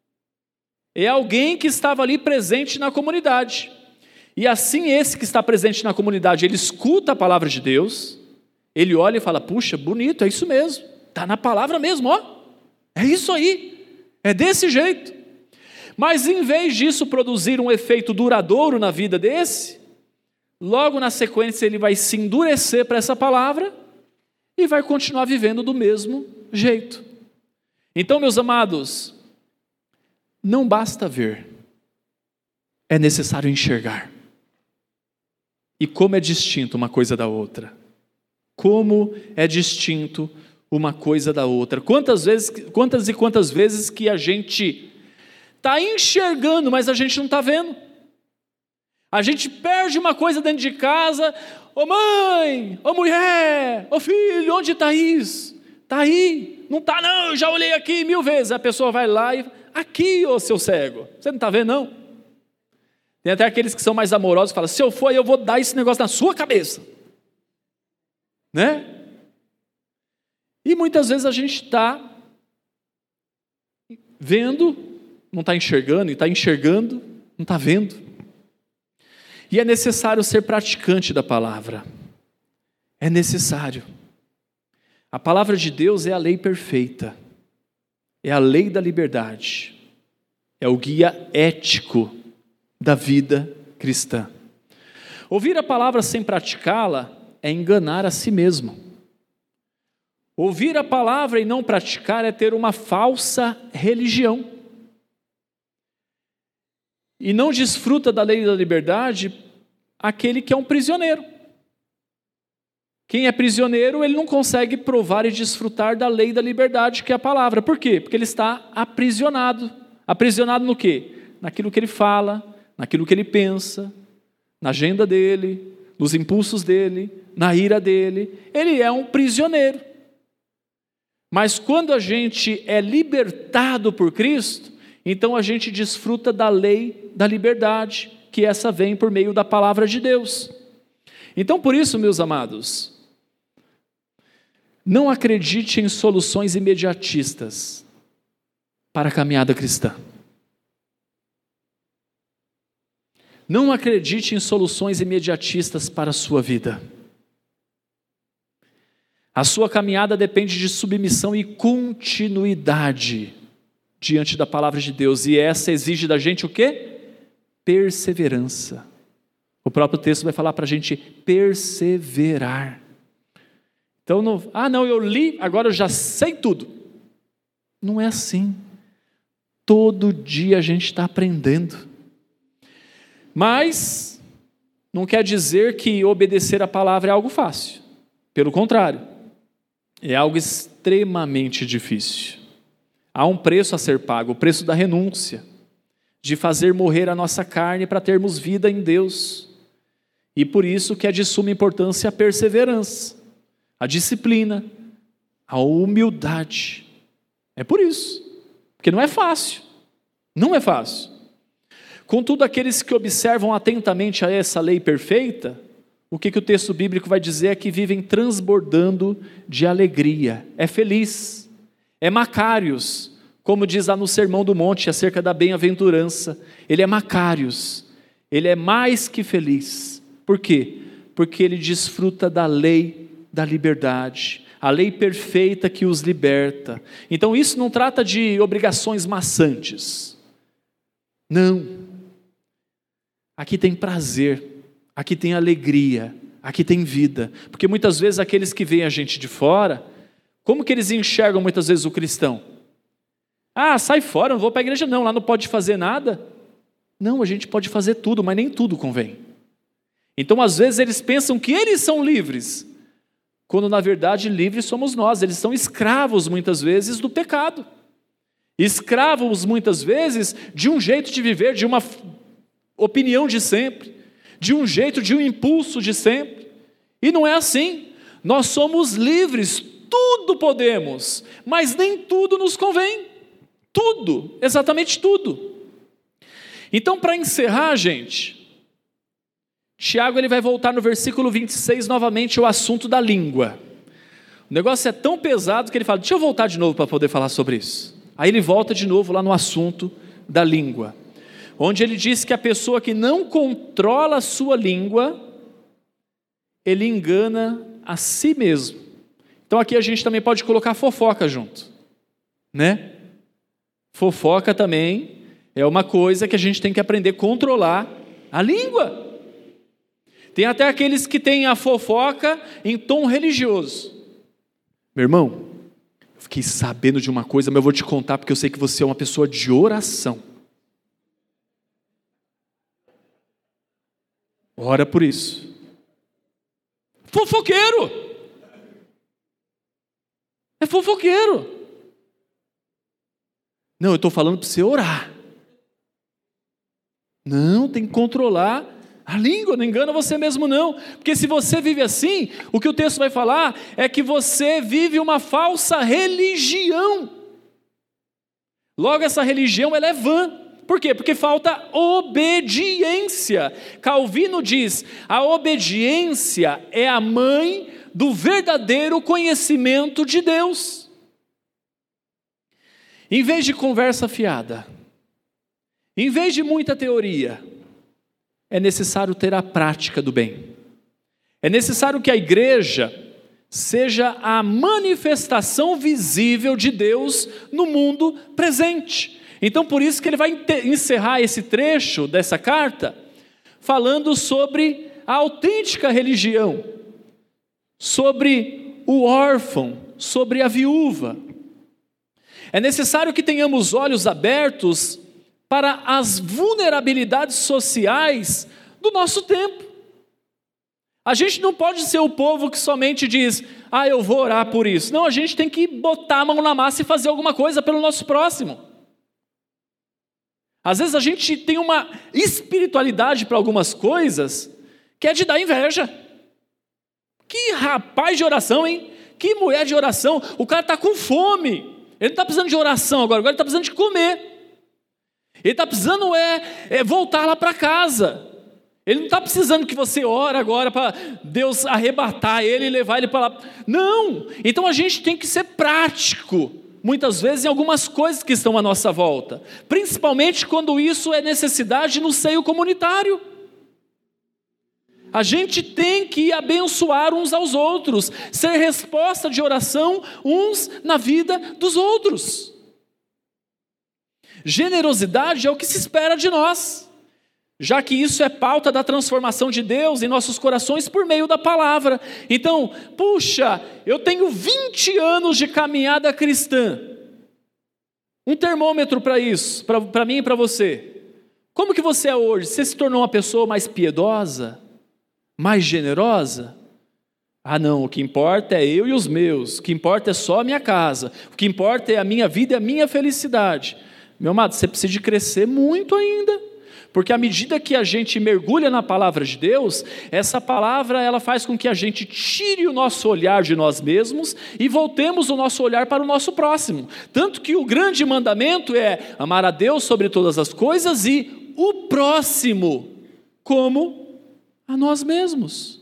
É alguém que estava ali presente na comunidade. E assim esse que está presente na comunidade, ele escuta a palavra de Deus, ele olha e fala, puxa, bonito, é isso mesmo, está na palavra mesmo, ó, é isso aí, é desse jeito. Mas em vez disso produzir um efeito duradouro na vida desse, logo na sequência ele vai se endurecer para essa palavra e vai continuar vivendo do mesmo jeito. Então, meus amados, não basta ver, é necessário enxergar. E como é distinto uma coisa da outra. Como é distinto uma coisa da outra. Quantas vezes, quantas e quantas vezes que a gente está enxergando, mas a gente não está vendo. A gente perde uma coisa dentro de casa, ô mãe, ô mulher, ô filho, onde está isso? Está aí, não está não, eu já olhei aqui mil vezes. A pessoa vai lá e, aqui ô seu cego, você não está vendo não? Tem até aqueles que são mais amorosos, que falam, se eu for eu vou dar esse negócio na sua cabeça. Né? E muitas vezes a gente está vendo, não está enxergando, e está enxergando, não está vendo. E é necessário ser praticante da palavra. É necessário. A palavra de Deus é a lei perfeita. É a lei da liberdade. É o guia ético da vida cristã. Ouvir a palavra sem praticá-la é enganar a si mesmo. Ouvir a palavra e não praticar é ter uma falsa religião. E não desfruta da lei da liberdade aquele que é um prisioneiro. Quem é prisioneiro, ele não consegue provar e desfrutar da lei da liberdade, que é a palavra. Por quê? Porque ele está aprisionado. Aprisionado no quê? Naquilo que ele fala, naquilo que ele pensa, na agenda dele, nos impulsos dele, na ira dele. Ele é um prisioneiro. Mas quando a gente é libertado por Cristo, então a gente desfruta da lei da liberdade, que essa vem por meio da palavra de Deus. Então, por isso, meus amados, não acredite em soluções imediatistas para a caminhada cristã. Não acredite em soluções imediatistas para a sua vida. A sua caminhada depende de submissão e continuidade diante da palavra de Deus, e essa exige da gente o quê? Perseverança. O próprio texto vai falar para a gente perseverar. Então, não, ah não, eu li, agora eu já sei tudo. Não é assim. Todo dia a gente está aprendendo. Mas, não quer dizer que obedecer a palavra é algo fácil. Pelo contrário, é algo extremamente difícil. Há um preço a ser pago, o preço da renúncia, de fazer morrer a nossa carne para termos vida em Deus. E por isso que é de suma importância a perseverança, a disciplina, a humildade. É por isso, porque não é fácil, não é fácil. Contudo, aqueles que observam atentamente a essa lei perfeita, o que, que o texto bíblico vai dizer é que vivem transbordando de alegria, é feliz, é Macários, como diz lá no Sermão do Monte, acerca da bem-aventurança, ele é Macários, ele é mais que feliz. Por quê? Porque ele desfruta da lei da liberdade, a lei perfeita que os liberta. Então isso não trata de obrigações maçantes, não. Aqui tem prazer, aqui tem alegria, aqui tem vida, porque muitas vezes aqueles que veem a gente de fora, como que eles enxergam muitas vezes o cristão? Ah, sai fora, não vou para a igreja não, lá não pode fazer nada. Não, a gente pode fazer tudo, mas nem tudo convém. Então às vezes eles pensam que eles são livres, quando na verdade livres somos nós. Eles são escravos muitas vezes do pecado, escravos muitas vezes de um jeito de viver, de uma opinião de sempre, de um jeito, de um impulso de sempre. E não é assim. Nós somos livres, tudo podemos, mas nem tudo nos convém. Tudo, exatamente tudo. Então, para encerrar, gente, Tiago ele vai voltar no versículo vinte e seis novamente ao assunto da língua. O negócio é tão pesado que ele fala, deixa eu voltar de novo para poder falar sobre isso. Aí ele volta de novo lá no assunto da língua, onde ele diz que a pessoa que não controla a sua língua, ele engana a si mesmo. Então aqui a gente também pode colocar fofoca junto, né? Fofoca também é uma coisa que a gente tem que aprender a controlar a língua. Tem até aqueles que têm a fofoca em tom religioso. Meu irmão, eu fiquei sabendo de uma coisa, mas eu vou te contar porque eu sei que você é uma pessoa de oração. Ora por isso. Fofoqueiro. É fofoqueiro. Não, eu estou falando para você orar. Não, tem que controlar A língua não engana você mesmo não, porque se você vive assim, o que o texto vai falar é que você vive uma falsa religião. Logo, essa religião ela é vã. Por quê? Porque falta obediência. Calvino diz, a obediência é a mãe do verdadeiro conhecimento de Deus. Em vez de conversa fiada, em vez de muita teoria, é necessário ter a prática do bem. É necessário que a igreja seja a manifestação visível de Deus no mundo presente. Então, por isso que ele vai encerrar esse trecho dessa carta, falando sobre a autêntica religião, sobre o órfão, sobre a viúva. É necessário que tenhamos olhos abertos para as vulnerabilidades sociais do nosso tempo. A gente não pode ser o povo que somente diz, ah, eu vou orar por isso. Não, a gente tem que botar a mão na massa e fazer alguma coisa pelo nosso próximo. Às vezes a gente tem uma espiritualidade para algumas coisas que é de dar inveja. Que rapaz de oração, hein? Que mulher de oração. O cara está com fome. Ele não está precisando de oração agora, agora ele está precisando de comer. Ele está precisando é, é voltar lá para casa. Ele não está precisando que você ore agora para Deus arrebatar ele e levar ele para lá. Não! Então a gente tem que ser prático, muitas vezes em algumas coisas que estão à nossa volta. Principalmente quando isso é necessidade no seio comunitário. A gente tem que abençoar uns aos outros, ser resposta de oração uns na vida dos outros. Generosidade é o que se espera de nós, já que isso é pauta da transformação de Deus em nossos corações por meio da palavra. Então, puxa, eu tenho vinte anos de caminhada cristã. Um termômetro para isso, para mim e para você. Como que você é hoje? Você se tornou uma pessoa mais piedosa? Mais generosa? Ah não, o que importa é eu e os meus, o que importa é só a minha casa, o que importa é a minha vida e a minha felicidade. Meu amado, você precisa de crescer muito ainda, porque à medida que a gente mergulha na palavra de Deus, essa palavra ela faz com que a gente tire o nosso olhar de nós mesmos e voltemos o nosso olhar para o nosso próximo. Tanto que o grande mandamento é amar a Deus sobre todas as coisas e o próximo como a nós mesmos.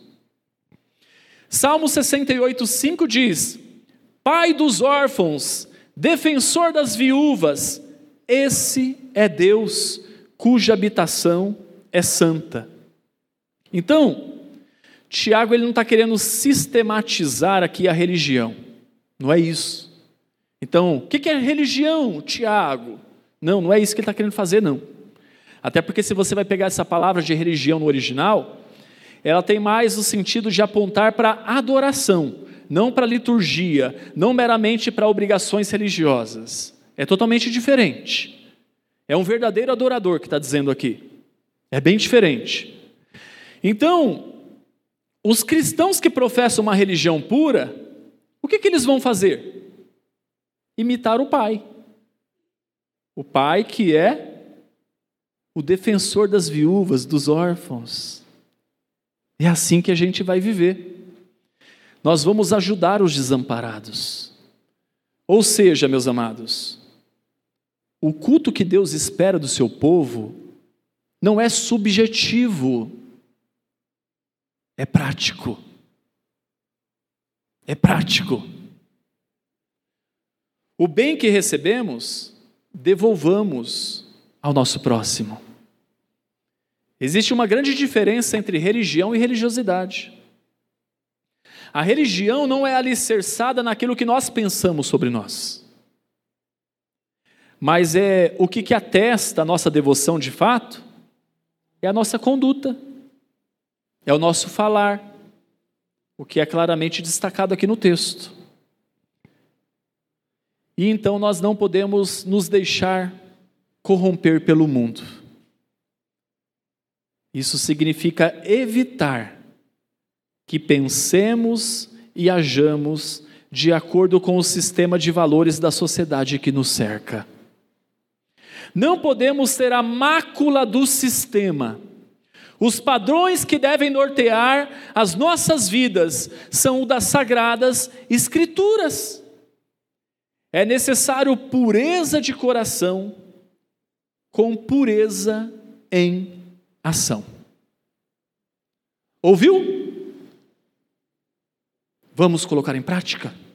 Salmo sessenta e oito, cinco diz, Pai dos órfãos, defensor das viúvas, esse é Deus, cuja habitação é santa. Então, Tiago ele não está querendo sistematizar aqui a religião, não é isso. Então, o que é religião, Tiago? Não, não é isso que ele está querendo fazer, não. Até porque se você vai pegar essa palavra de religião no original, ela tem mais o sentido de apontar para adoração, não para liturgia, não meramente para obrigações religiosas. É totalmente diferente. É um verdadeiro adorador que está dizendo aqui. É bem diferente. Então, os cristãos que professam uma religião pura, o que, que eles vão fazer? Imitar o Pai. O Pai que é o defensor das viúvas, dos órfãos. É assim que a gente vai viver. Nós vamos ajudar os desamparados. Ou seja, meus amados, o culto que Deus espera do seu povo não é subjetivo, é prático. É prático. O bem que recebemos, devolvamos ao nosso próximo. Existe uma grande diferença entre religião e religiosidade. A religião não é alicerçada naquilo que nós pensamos sobre nós, mas é o que, que atesta a nossa devoção de fato, é a nossa conduta, é o nosso falar, o que é claramente destacado aqui no texto. E então nós não podemos nos deixar corromper pelo mundo. Isso significa evitar que pensemos e hajamos de acordo com o sistema de valores da sociedade que nos cerca. Não podemos ter a mácula do sistema, Os padrões que devem nortear as nossas vidas são o das Sagradas Escrituras. É necessário pureza de coração com pureza em ação. Ouviu? Vamos colocar em prática?